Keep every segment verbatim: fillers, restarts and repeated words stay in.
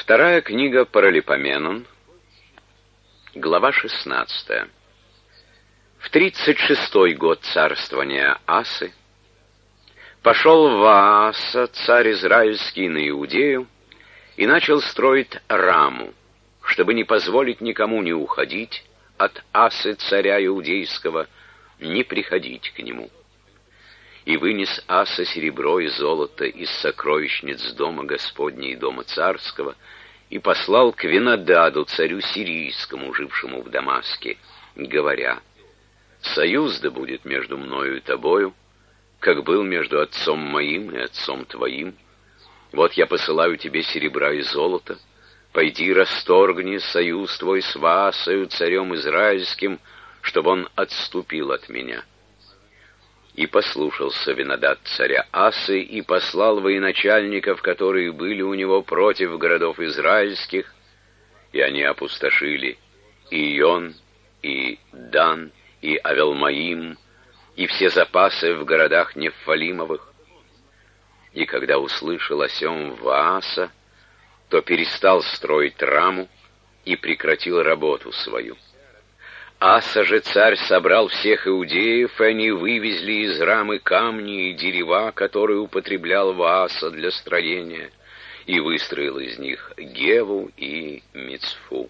Вторая книга Паралипоменон, глава шестнадцатая. В тридцать шестой год царствования Асы пошел Вааса, царь израильский, на Иудею и начал строить Раму, чтобы не позволить никому не уходить от Асы, царя иудейского, не приходить к нему. И вынес Аса серебро и золото из сокровищниц дома Господня и дома царского, и послал к Винодаду, царю сирийскому, жившему в Дамаске, говоря: «Союз да будет между мною и тобою, как был между отцом моим и отцом твоим. Вот я посылаю тебе серебра и золота. Пойди расторгни союз твой с Ваасою, царем израильским, чтобы он отступил от меня». И послушался Винодад царя Асы, и послал военачальников, которые были у него, против городов израильских, и они опустошили и Ион, и Дан, и Авелмаим, и все запасы в городах Нефалимовых. И когда услышал о сем Вааса, то перестал строить Раму и прекратил работу свою. Аса же царь собрал всех иудеев, и они вывезли из Рамы камни и дерева, которые употреблял Вааса для строения, и выстроил из них Геву и Мицфу.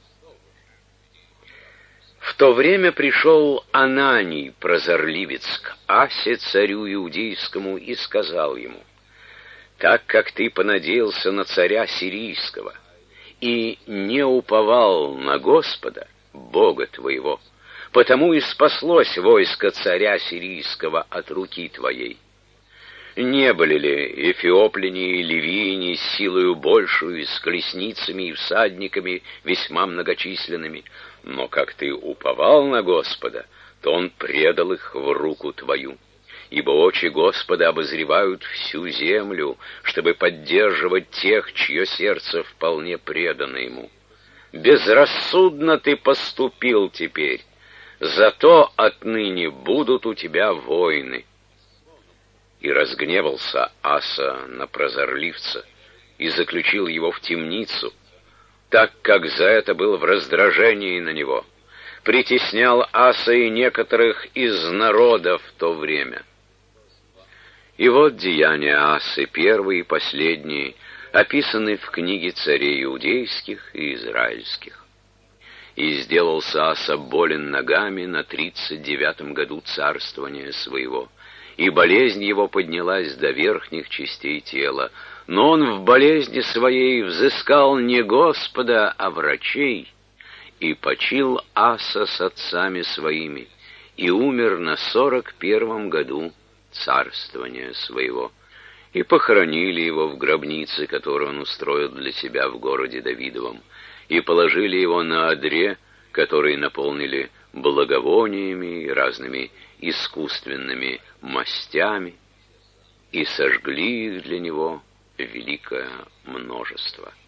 В то время пришел Ананий, прозорливец, к Асе, царю иудейскому, и сказал ему: «Так как ты понадеялся на царя сирийского и не уповал на Господа, Бога твоего, потому и спаслось войско царя сирийского от руки твоей. Не были ли эфиопляне и ливийни с силою большую, и с колесницами и всадниками весьма многочисленными? Но как ты уповал на Господа, то Он предал их в руку твою. Ибо очи Господа обозревают всю землю, чтобы поддерживать тех, чье сердце вполне предано Ему. Безрассудно ты поступил теперь, зато отныне будут у тебя войны». И разгневался Аса на прозорливца и заключил его в темницу, так как за это был в раздражении на него. Притеснял Аса и некоторых из народа в то время. И вот деяния Асы, первые и последние, описаны в книге царей иудейских и израильских. И сделался Аса болен ногами на тридцать девятом году царствования своего, и болезнь его поднялась до верхних частей тела. Но он в болезни своей взыскал не Господа, а врачей, и почил Аса с отцами своими, и умер на сорок первом году царствования своего. И похоронили его в гробнице, которую он устроил для себя в городе Давидовом, и положили его на одре, который наполнили благовониями и разными искусственными мастями, и сожгли их для него великое множество.